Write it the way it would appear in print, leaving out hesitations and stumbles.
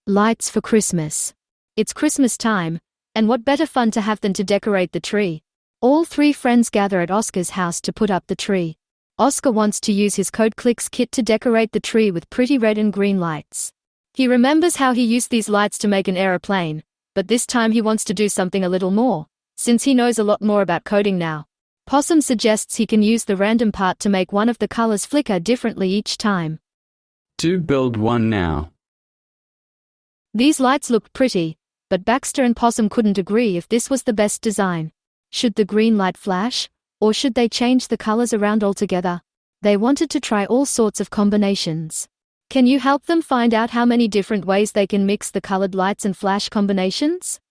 Lights for Christmas. It's Christmas time, and what better fun to have than to decorate the tree? All three friends gather at Oscar's house to put up the tree. Oscar wants to use his CodeClix kit to decorate the tree with pretty red and green lights. He remembers how he used these lights to make an aeroplane, but this time he wants to do something a little more, since he knows a lot more about coding now. Possum suggests he can use the random part to make one of the colors flicker differently each time. Do build one now. These lights looked pretty, but Baxter and Possum couldn't agree if this was the best design. Should the green light flash, or should they change the colors around altogether? They wanted to try all sorts of combinations. Can you help them find out how many different ways they can mix the colored lights and flash combinations?